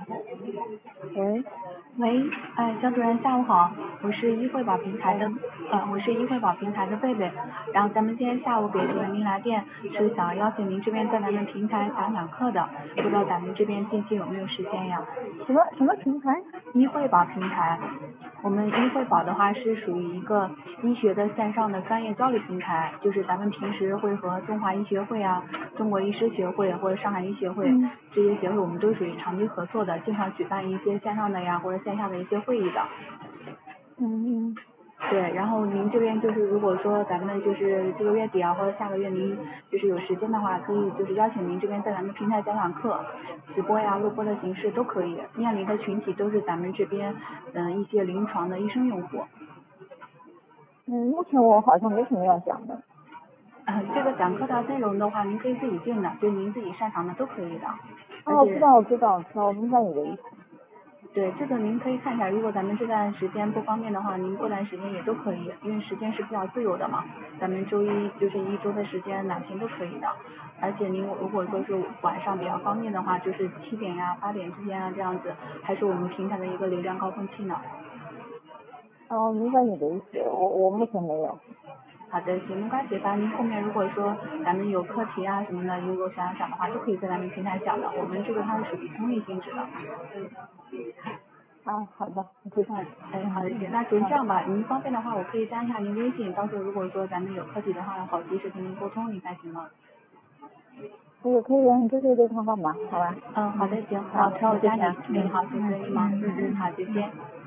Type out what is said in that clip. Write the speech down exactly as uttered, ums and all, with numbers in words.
喂， 喂，哎，小主任下午好，我是医惠保平台的，呃，我是医惠保平台的贝贝，然后咱们今天下午给这个您来电，是想邀请您这边在咱们平台讲讲课的，不知道咱们这边近期有没有时间呀？ 什么什么平台？ 医惠保平台，我们医惠保的话是属于一个医学的线上的专业交流平台，就是咱们平时会和中华医学会啊、中国医师协会或者上海医学会、 嗯、 这些协会，我们都属于长期合作的，经常举办一些线上的呀或者线下的一些会议的。 嗯嗯。 对，然后您这边就是如果说咱们就是这个月底啊或者下个月您就是有时间的话，可以就是邀请您这边在咱们平台讲讲课，直播呀、录播的形式都可以。面临的群体都是咱们这边嗯、呃、一些临床的医生用户。 嗯，目前我好像没什么要讲的。 呃，这个讲课的内容的话，您可以自己定的，就您自己擅长的都可以的。 哦，我知道，我知道，知道，我明白你的意思。 对，这个您可以看一下，如果咱们这段时间不方便的话，您过段时间也都可以，因为时间是比较自由的嘛。咱们周一就是一周的时间哪天都可以的，而且您如果说是晚上比较方便的话，就是七点呀、八点之间啊这样子，还是我们平台的一个流量高峰期呢。 哦，明白你的意思，我我目前没有。 好的，行，没关系，反正您后面如果说咱们有课题啊什么的，如果想要讲的话，都可以在咱们平台讲的。我们这个它是属于公益性质的。 啊，好的，我知道了。 哎，好的，行，那行这样吧，您方便的话，我可以加一下您微信，到时候如果说咱们有课题的话，好及时跟您沟通一下，行吗？ 可以可以啊，你这是对方号码，好吧？ 嗯，好的，行，好，那我加你，嗯，好，谢谢你忙， 嗯嗯嗯，好，再见。